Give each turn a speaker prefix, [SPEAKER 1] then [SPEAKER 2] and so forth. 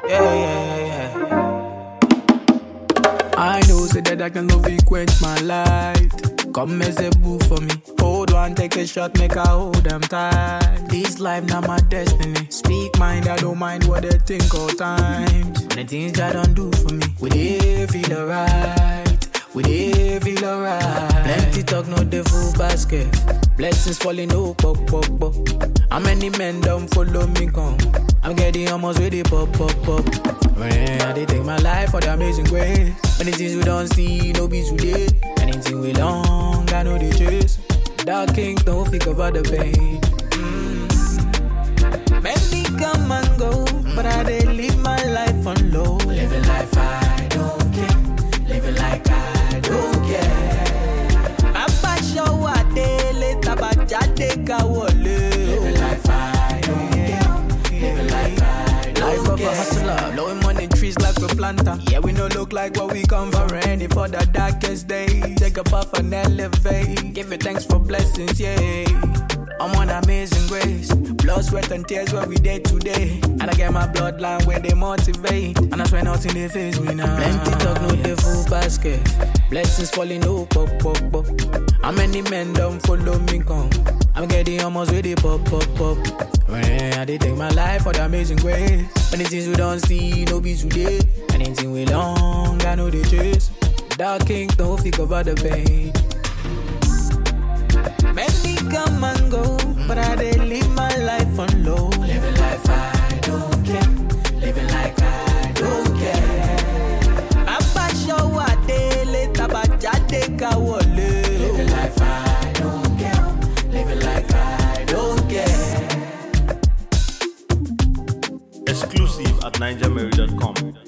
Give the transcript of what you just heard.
[SPEAKER 1] Yeah. I know, say that I can love it, quench my light. Come as a boo for me. Hold one, take a shot, make I hold them tight. This life now my destiny. Speak mind, I don't mind what they think all times. The things that don't do for me, we they feel alright. We they feel alright. Plenty talk, no the full basket. Blessings falling, no pop. How many men don't follow me come? I'm getting almost ready, pop. When I take my life for the amazing grace. Many things we don't see, no be today. Anything we long, I know the chase. Dark king, don't think about the pain. Many come and go, but I dey live my life on low. Living life I don't care. Living like I don't care. Abba show a daily, tabajade kawole. Living life I don't care. Living like I don't care. Life of a hustler, blowing money trees like a planter. Yeah, we no look like what we come from. Ready for the darkest days. Take a puff and elevate. Give it thanks for blessings, yeah. I'm on amazing grace. Blood, sweat and tears where we day today. And I get my bloodline where they motivate. And I swear nothing they face me now. Plenty talk, no the full basket. Blessings falling, no pop. How many men don't follow me come? I'm getting almost ready, pop. When I take my life for the amazing grace. Many things we don't see, no be today. Anything we long, I know the chase. Dark king, don't think about the pain. Many come and go, but I dey live my life on low. Living life I don't care. Living like I don't care. Abba show a daily, tabajade kawole. Living life I don't care. Living like I don't care.
[SPEAKER 2] Exclusive at NigerMary.com.